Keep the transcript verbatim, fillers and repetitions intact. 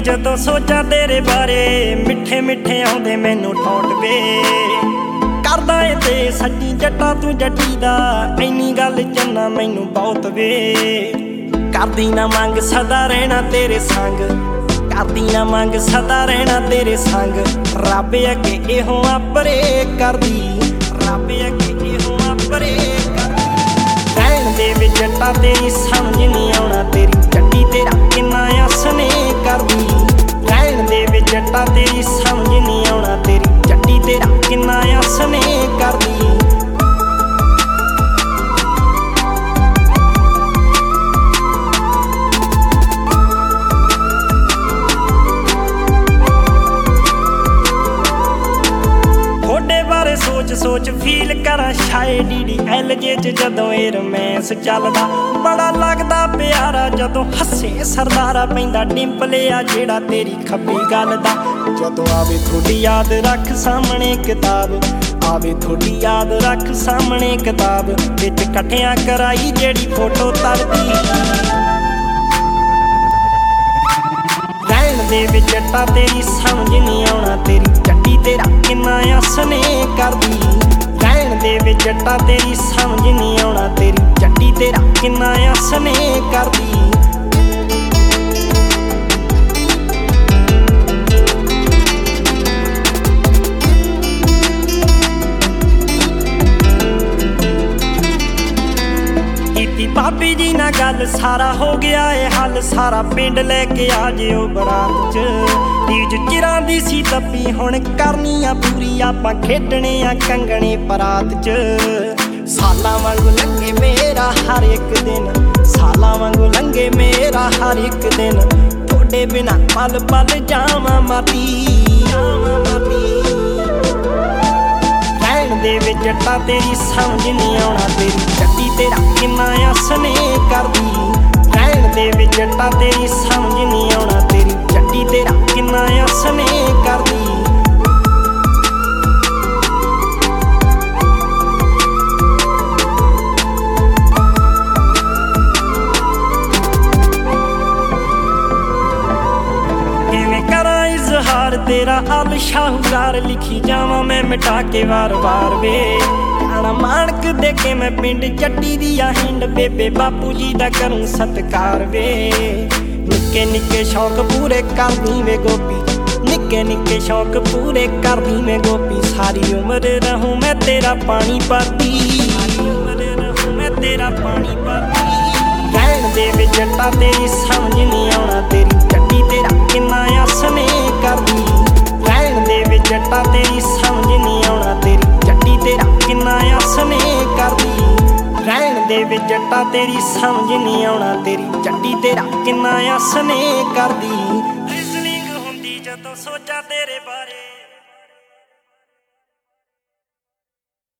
जदों सोचा तेरे बारे, मिठे मिठे आउंदे मैनू ठोट वे। करदा ए ते सच्ची जट्टा तू जट्टी दा, इन्नी गल चन्ना मैनू बहुत वे। करदी ना मंग सदा रहना तेरे संग, करदी ना मंग सदा रहना तेरे संग। रब अगे इहो आपरे करदी, रब अगे इहो आपरे करदी। रहन दे वे जट्टा तेरी समझ नहीं आउणा, तेरी जट्टी तेरा किन्ना असने करदी। रहन दे वे जट्टा तेरी समझ नहीं आउणा, तेरी जट्टी तेरा किन्ना असने करदी। सोच सोच फील करा शायद डी डी एल जे च जदों ए रोमांस चलदा। बड़ा लगदा प्यारा जदों हसे सरदारा, पैंदा डिंपले आ जेड़ा तेरी खब्बी गल दा। जदों आवे थोड़ी याद रख सामने किताब, आवे थोड़ी याद रख सामने किताब। विच कट्ठियां कराई जेड़ी फोटो तरदी। रहन दे वे जट्टा तेरी समझ नहीं आउणा, तेरी जट्टी तेरा किन्ना असने करदी। रहन दे वे जट्टा तेरी समझ नहीं आउणा, तेरी जट्टी तेरा किन्ना असने करदी। भाभी जी ना गल सारा हो गया है हल, सारा पिंड लेके आ जिओ बरात च। तीज चिरां दी सी तप्पी हुण करनी आ पूरी, आपां खेडणे आ कंगणे परात च। सालां वांगू लंघे मेरा हर एक दिन, सालां वांगू लंघे मेरा हर एक दिन। थोड़े बिना पल पल जावां मरदी, जावां मरदी। रहन दे वे जट्टा तेरी समझ नहीं आउणा, तेरी जट्टी तेरा किन्ना असने करदी। रहन दे वे जट्टा तेरी समझ नहीं आउणा, तेरी जट्टी तेरा किन्ना असने करदी। तेरा अल शाहूकार लिखी जावां मैं मिटा के वार वार वे। गाना माणक दे के मैं पिंड जट्टी दिया हिंड, बेबे बापू जी दा करूं सत्कार वे। निक्के निक्के शौक पूरे करदी वे गोपी, निक्के निक्के शौक पूरे करदी वे गोपी। सारी उम्र रहूं मैं तेरा पानी भरदी, सारी उम्र रहूं मैं तेरा पानी भरदी। रहन दे वे जट्टा तेरी समझ नहीं आउणा, तेरी जट्टी तेरा किन्ना असने करदी। रहन दे वे जट्टा तेरी समझ नहीं आउणा, तेरी जट्टी तेरा किन्ना असने करदी। रहन दे वे जट्टा तेरी समझ नहीं आउणा, तेरी जट्टी तेरा किन्ना असने करदी। रिजनिंग हुंदी जदों सोचा तेरे बारे।